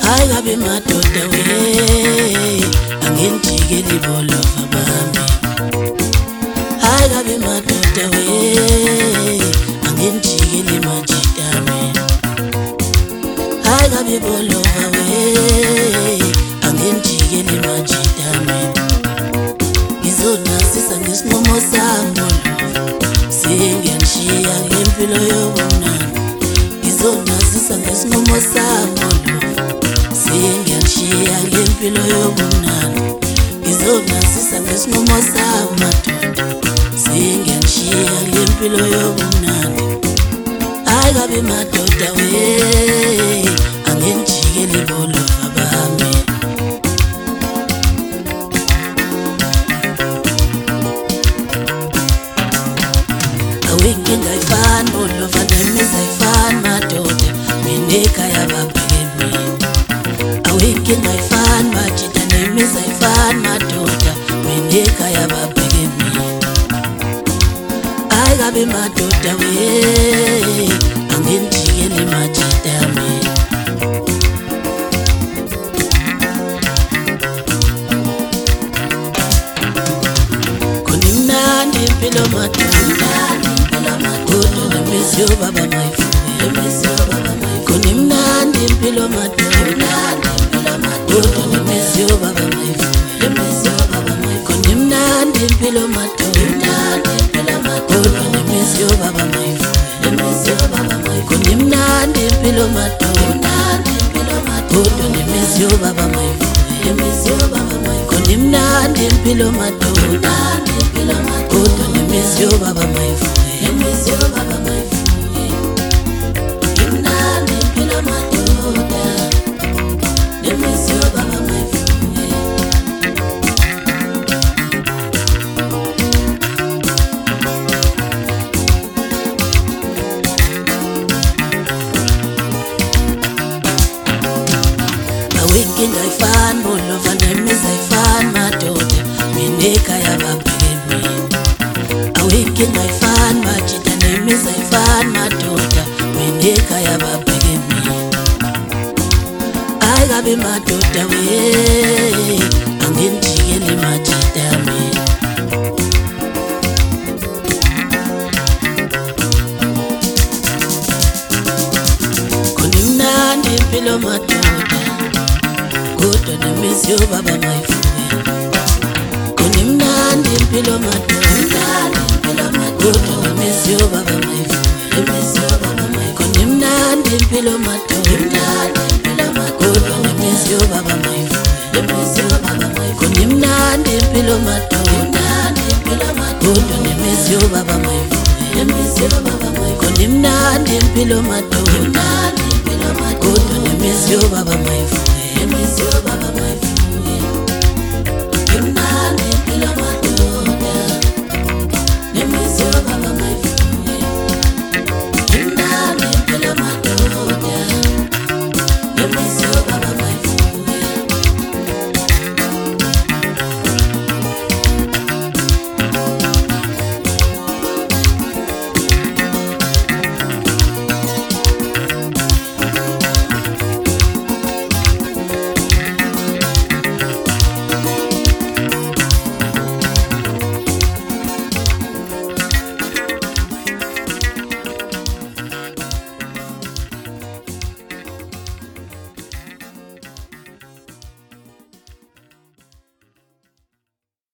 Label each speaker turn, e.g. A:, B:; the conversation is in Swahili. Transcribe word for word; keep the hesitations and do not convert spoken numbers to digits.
A: Hayi kabe madoda we angentjikeli bolova bami. Hayi kabe madoda we angentjikeli majitami. Hayi kabe bolova we angentjikeli majitami. Ngizonasisa ngesinqumo sami singiyanishiya ngempilo yobunani. Ngizonasisa ngesinqumo sami singiyanishiya ngempilo yobunani. Ngizonasisa ngesinqumo sami madoda singiyanishiya ngempilo yobunani. Hayi kabe madoda we angentjikeli bolova bami. Awinkinga ayifani bolova nemizi ayifani madoda mina ekhaya babheke mina. Awinkinga ayifani majida nemizi ayifani madoda mina ekhaya babheke mina. Hayi kabe madoda we angentjikeli majida mina. Konimnandi impilo madoda kodwa nemizi yobaba mayifuye. Konimnandi impilo madoda kodwa nemizi yobaba mayifuye. Konimnandi impilo madoda kodwa nemizi yobaba mayifuye. Konimnandi impilo madoda kodwa nemizi yobaba mayifuye. Konimnandi impilo madoda kodwa nemizi yobaba mayifuye. Awinkinga ayifani bolova nemizi ayifani madoda mina ekhaya babheke mina. Awinkinga ayifani majida nemizi ayifani madoda mina ekhaya babheke mina. Hayi kabe madoda we angentjikeli majida mina. Konimnandi impilo madoda kodwa nemizi yobaba mayifuye. Konimnandi impilo madoda kodwa nemizi yobaba mayifuye. Konimnandi impilo madoda kodwa nemizi yobaba mayifuye. Konimnandi impilo madoda kodwa nemizi yobaba mayifuye. Konimnandi impilo madoda kodwa nemizi yobaba mayifuye.